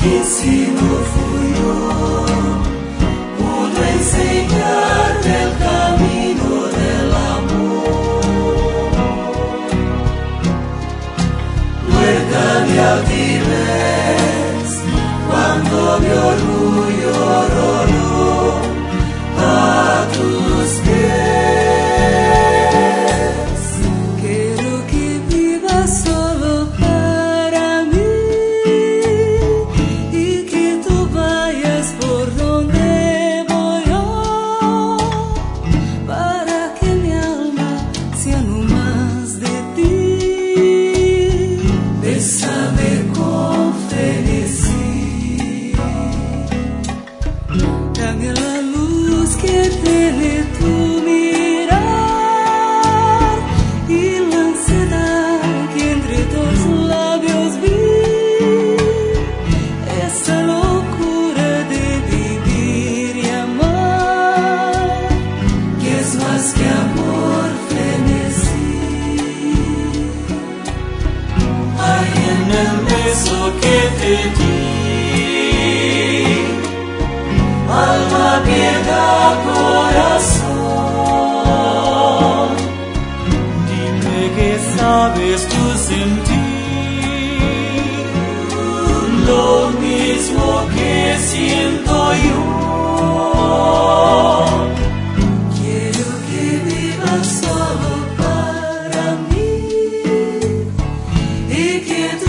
Y si no fui yo, pudo enseñarte el camino del amor. Huerta de altivez, cuando mi orgullo rodó a tus pies. Quiero que vivas solo para mí y que tú vayas por donde voy yo, para que mi alma sea no más de ti. Bésame con frenesí, dame la luz que tiene tu mirar y la ansiedad que entre tus labios vi, esa locura de vivir y amar, que es más que amor, frenesí. Hay en el beso que te di, alma, piedad, corazón. Dime que sabes tú sentir lo mismo que siento yo. Quiero que vivas solo para mí y que